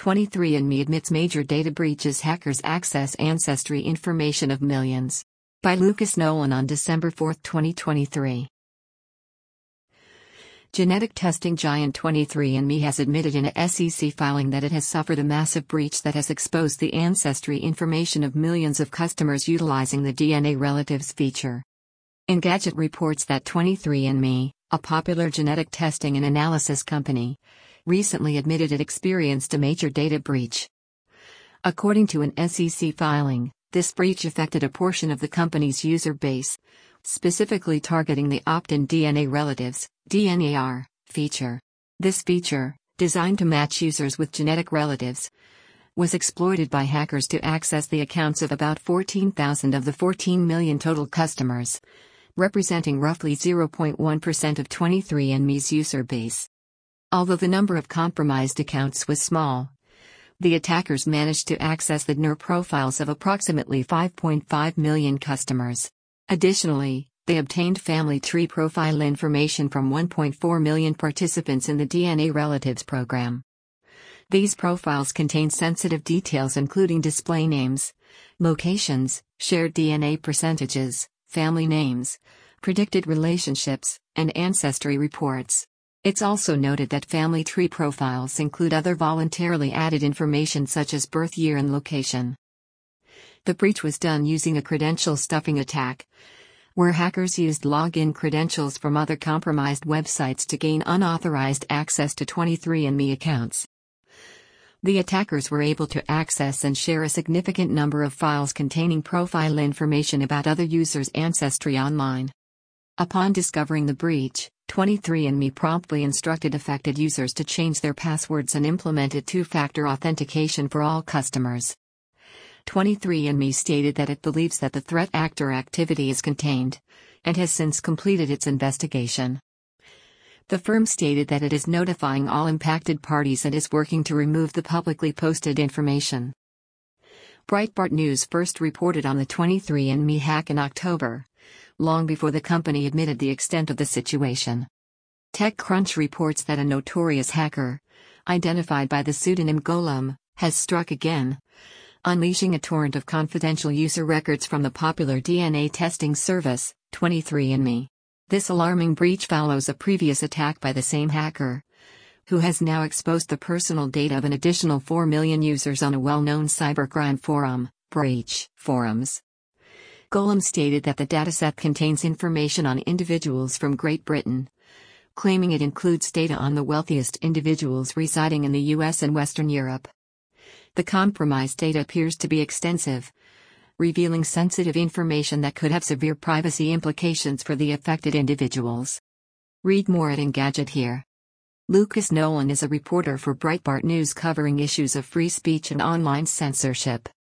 23andMe admits major data breaches, hackers access ancestry information of millions. By Lucas Nolan on December 4, 2023. Genetic testing giant 23andMe has admitted in a SEC filing that it has suffered a massive breach that has exposed the ancestry information of millions of customers utilizing the DNA relatives feature. Engadget reports that 23andMe, a popular genetic testing and analysis company, recently admitted it experienced a major data breach. According to an SEC filing, this breach affected a portion of the company's user base, specifically targeting the opt-in DNA relatives (DNAR) feature. This feature, designed to match users with genetic relatives, was exploited by hackers to access the accounts of about 14,000 of the 14 million total customers, representing roughly 0.1% of 23andMe's user base. Although the number of compromised accounts was small, the attackers managed to access the DNAR profiles of approximately 5.5 million customers. Additionally, they obtained family tree profile information from 1.4 million participants in the DNA Relatives program. These profiles contain sensitive details including display names, locations, shared DNA percentages, family names, predicted relationships, and ancestry reports. It's also noted that family tree profiles include other voluntarily added information such as birth year and location. The breach was done using a credential stuffing attack, where hackers used login credentials from other compromised websites to gain unauthorized access to 23andMe accounts. The attackers were able to access and share a significant number of files containing profile information about other users' ancestry online. Upon discovering the breach, 23andMe promptly instructed affected users to change their passwords and implemented two-factor authentication for all customers. 23andMe stated that it believes that the threat actor activity is contained, and has since completed its investigation. The firm stated that it is notifying all impacted parties and is working to remove the publicly posted information. Breitbart News first reported on the 23andMe hack in October, long before the company admitted the extent of the situation. TechCrunch reports that a notorious hacker, identified by the pseudonym Golem, has struck again, unleashing a torrent of confidential user records from the popular DNA testing service, 23andMe. This alarming breach follows a previous attack by the same hacker, who has now exposed the personal data of an additional 4 million users on a well-known cybercrime forum, Breach Forums. Golem stated that the dataset contains information on individuals from Great Britain, claiming it includes data on the wealthiest individuals residing in the US and Western Europe. The compromised data appears to be extensive, revealing sensitive information that could have severe privacy implications for the affected individuals. Read more at Engadget here. Lucas Nolan is a reporter for Breitbart News covering issues of free speech and online censorship.